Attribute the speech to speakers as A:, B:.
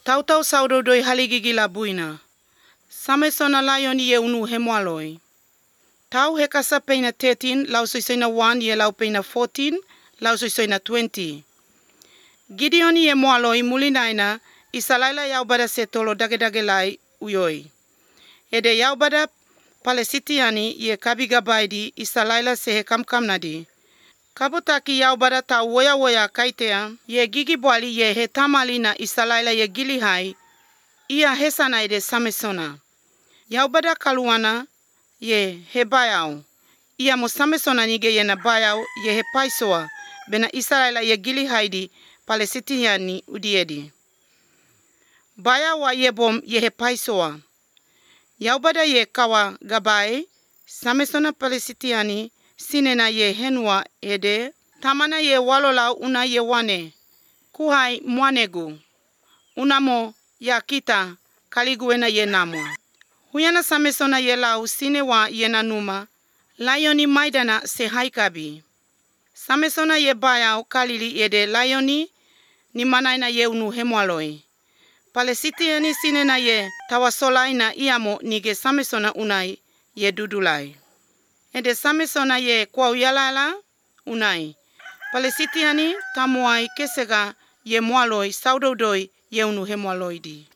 A: Tautau saudodoi haligigila buina. Samesona lion ye unu hemoaloi. Tau hekasa peina 13, lau soisoina 1 ye lau peina 14, lau soisoina 20. Gideon ye moaloi mulinaina isalaila yaubada setolo dage-dagelai uyoi. Ede yaubada Palesitiani ye kabigabaidi isalaila sehekamkamnadi. Kabutaki yaubada ta woya kaitea ye gigibwali ye hetamalina isalaila ye gilihai ia hesana ede Samesona. Yaubada kaluana ye hebayau. Ia mo Samesona nige ye na bayau ye hepaisoa bena isalaila ye gilihaidi Palesitiani udiedi. Bayawa ye bom ye hepaisoa. Yaubada ye kawa gabai Samesona Palesitiani sinena ye henua ede tamana ye walolau una ye wane kuhai mwanegu unamo ya kita kaliguena ye namwa. Huyana Samesona ye lau sinewa ye nanuma lioni maidana se haikabi. Samesona ye bayau kalili ede lioni ni manaina ye unu hemoaloi. Palesitiani sinena ye tawasolaina iamo nige Samesona unai ye dudulai. Ede Samesona ye kwauyalala unai. Palesitiani tamuai kesega ye moaloi saudodoi ye unu hemoaloidi.